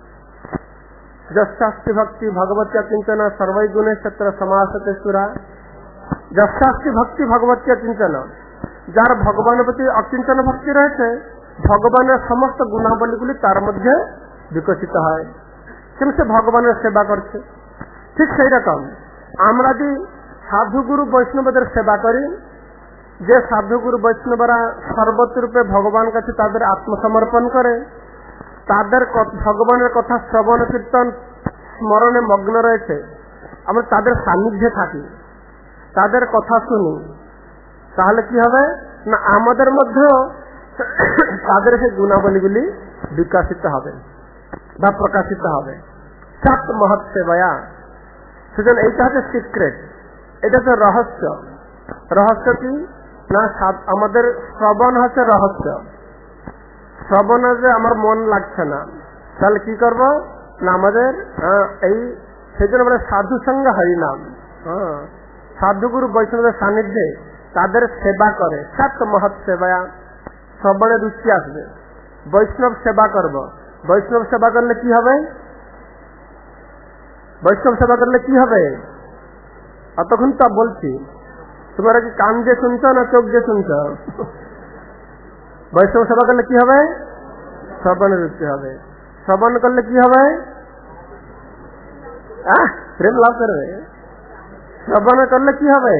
Speaker 1: যশাস্তি ভক্তি ভগবত্য চিন্তন সর্বৈ গুণে সত্র সমাসতে সুরা। যশাস্তি ভক্তি ভগবত্য চিন্তন, যার ভগবানের প্রতি অচিন্তন ভক্তি রয়েছে, ভগবানের সমস্ত গুণাবলীগুলি তার মধ্যে বিকশিত হয়, কিন্তু সে ভগবানের সেবা করছে। ঠিক সেই রকম আমরা যদি সাধুগুরু বৈষ্ণবদের সেবা করি, যে সাধুগুরু বৈষ্ণবরা সর্বতরূপে ভগবান কাছে তাদের আত্মসমর্পণ করে, তাদের ভগবানের কথা শ্রবণ কীর্তন স্মরণে মগ্ন রয়েছে, আমরা তাদের সান্নিধ্যে থাকি, তাদের কথা শুনি, তাহলে কি হবে না আমাদের মধ্যেও তাদের সেই গুণাবলীগুলি বিকশিত হবে বা প্রকাশিত হবে। সাত মহৎ সেবায়া। সেজন্য এইটা হচ্ছে সিক্রেট, এটা হচ্ছে রহস্য। রহস্য কি না আমাদের শ্রবণ হচ্ছে রহস্য। শ্রবণে যে আমার মন লাগছে না, তাহলে কি করব না আমাদের এই সেজন্য আমরা সাধু সঙ্গ হরিনাম, সাধুগুরু বৈষ্ণবের সান্নিধ্যে তাদের সেবা করে। সাত মহৎ সেবায়া, শ্রবণে রুচি আসবে। বৈষ্ণব সেবা করব, বৈষ্ণব সেবা করলে কি হবে, বৈষ্ণব সেবা করলে কি হবে, অতক্ষণ তো বলছি, তোমরা কি কান দিয়ে শুনছ না চোখ দিয়ে শুনছ? বৈষ্ণব সেবা করলে কি হবে, শ্রবণে রুচি হবে। শ্রবণ করলে কি হবে, প্রেম লাভ করবে। শ্রবণ করলে কি হবে,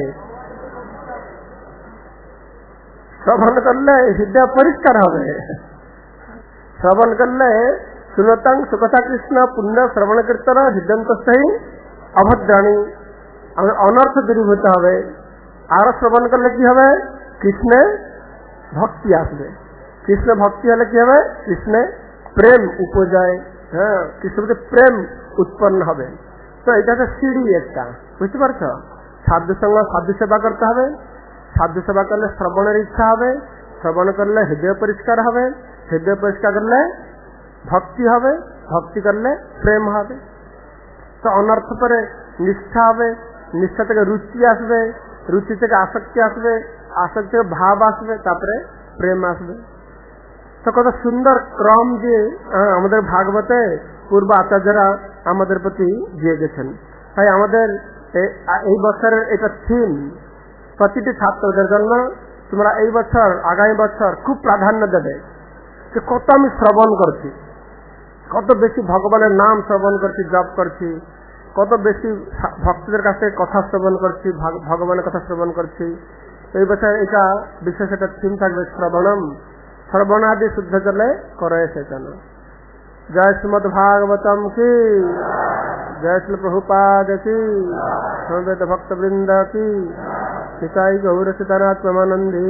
Speaker 1: শ্রবণ করলে হৃদয় পরিষ্কার হবে। শ্রবণ করলে শুনতাং সুকথা কৃষ্ণ পুণ্য শ্রবণ কীর্তন হৃদয়ন্তস্থই অভদ্রাণী, আমাদের অনর্থ দূরীভূত হবে। আর শ্রবণ করলে কি হবে, কৃষ্ণে ভক্তি আসবে। কৃষ্ণ ভক্তি হলে কি হবে, কৃষ্ণে প্রেম উপজয়, কৃষ্ণের প্রেম উৎপন্ন হবে। তো এটা হচ্ছে সিঁড়ি একটা, বুঝতে পারছো? সাধু সঙ্গ সাধু সেবা করতে হবে, সাধু সেবা করলে শ্রবণের ইচ্ছা হবে, শ্রবণ করলে হৃদয় পরিষ্কার হবে, হৃদয় পরিষ্কার করলে ভক্তি হবে, ভক্তি করলে প্রেম হবে। তো অনর্থ করে নিষ্ঠা হবে, নিষ্ঠা থেকে রুচি আসবে, রুচি থেকে আসক্তি আসবে, আসক্তি থেকে ভাব আসবে, তারপরে প্রেম আসবে। তো কত সুন্দর ক্রম দিয়ে আমাদের ভাগবতে পূর্ব আচার্যরা আমাদের প্রতি দিয়ে গেছেন। তাই আমাদের এই বছরের এটা থিম, প্রতিটি ছাত্রদের জন্য তোমরা এই বছর আগামী বছর খুব প্রাধান্য দেবে যে কত আমি শ্রবণ করছি, কত বেশি ভগবানের নাম শ্রবণ করছি, জপ করছি, কত বেশি ভক্তদের কাছে কথা শ্রবণ করছি, ভগবানের কথা শ্রবণ করছি। এই বছর এটা বিশেষ একটা থিম থাকবে, শ্রবণম, শ্রবণাদি শুদ্ধ জলে করে সেচন। জয় শ্রীমদ ভাগবতম কি, জয় শ্রী প্রভুপাদ কি, সমবেত ভক্তবৃন্দ কি, নিতাই গৌর সীতানাথ প্রেমানন্দী।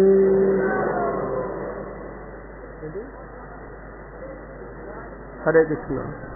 Speaker 1: হরে কৃষ্ণ।